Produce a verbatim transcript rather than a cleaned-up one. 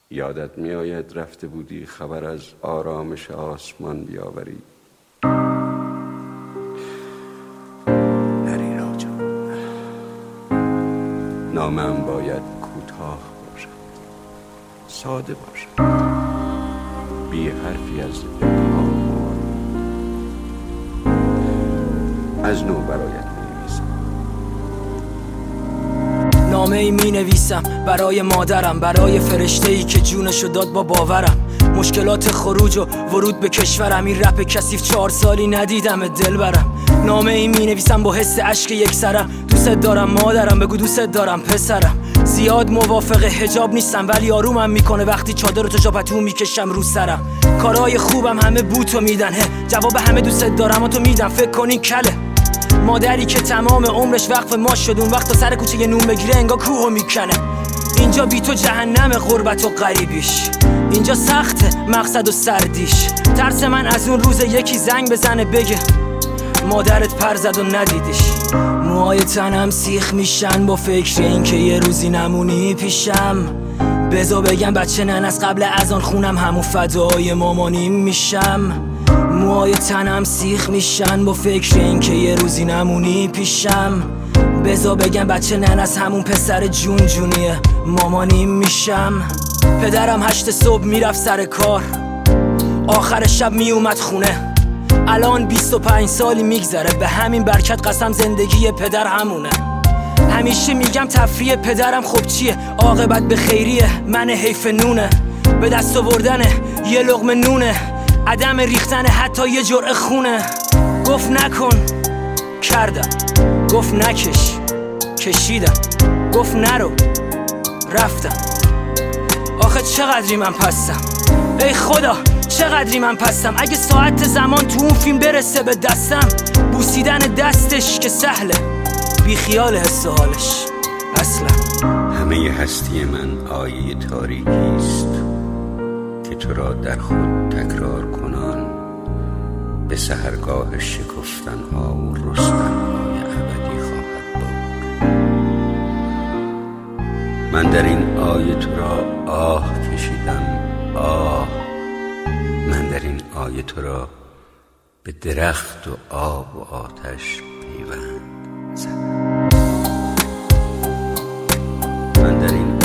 یادت می آید رفته بودی خبر از آرامش آسمان بیاوری. نری راجا، نامم باید کوتاه باشد، ساده باشد، بی حرفی از ابهام. از نو برایت نامه ای می نویسم برای مادرم، برای فرشته ای که جونشو داد با باورم. مشکلات خروج و ورود به کشورم، این رپ کثیف چهار سالی ندیدم دل برم. نامه ای می نویسم با حس اشک یک سرم، دوست دارم مادرم، بگو دوست دارم پسرم. زیاد موافق حجاب نیستم ولی آرومم میکنه وقتی چادر و تجاپتو میکشم رو سرم. کارهای خوبم همه بوتو میدن، هه جواب همه دوست دارم و تو میدم، فکر کنین کله. مادری که تمام عمرش وقف ما شد، اون وقت تا سر کوچه یه نون بگیره انگار کوهو میکنه. اینجا بی تو جهنم غربت و غریبیش، اینجا سخته مقصد و سردیش. ترس من از اون روز یکی زنگ بزنه بگه مادرت پر زد و ندیدیش. موهای تنم سیخ میشن با فکر این که یه روزی نمونی پیشم. بزا بگم بچه نن از قبل از آن خونم همون فدای مامانیم میشم. موهای تنم سیخ میشن با فکر این که یه روزی نمونی پیشم. بزا بگم بچه نن از همون پسر جون جونیه مامانیم میشم. پدرم هشت صبح میرفت سر کار، آخر شب میومد خونه. الان بیست و پنج سالی میگذره، به همین برکت قسم زندگی پدر همونه. همیشه میگم تفریح پدرم خب چیه، عاقبت به خیریه، من حیف نونه. به دست آوردن یه لقمه نونه، عدم ریختن حتی یه جرعه خونه. گفت نکن کردم، گفت نکش کشیدم، گفت نرو رفتم. آخه چقدری من پستم ای خدا، چقدری من پستم. اگه ساعت زمان تو اون فیلم برسه به دستم، بوسیدن دستش که سهله، بی خیال حس و حالش اصلا. همه هستی من آیه تاریکی است که تو را در خود تکرار کنان به سحرگاه شکفتن ها و رستن های ابدی خواهد برد. من در این آیه تو را آه کشیدم، آه. من در این آیه تو را به درخت و آب و آتش پیوند زدم. من در این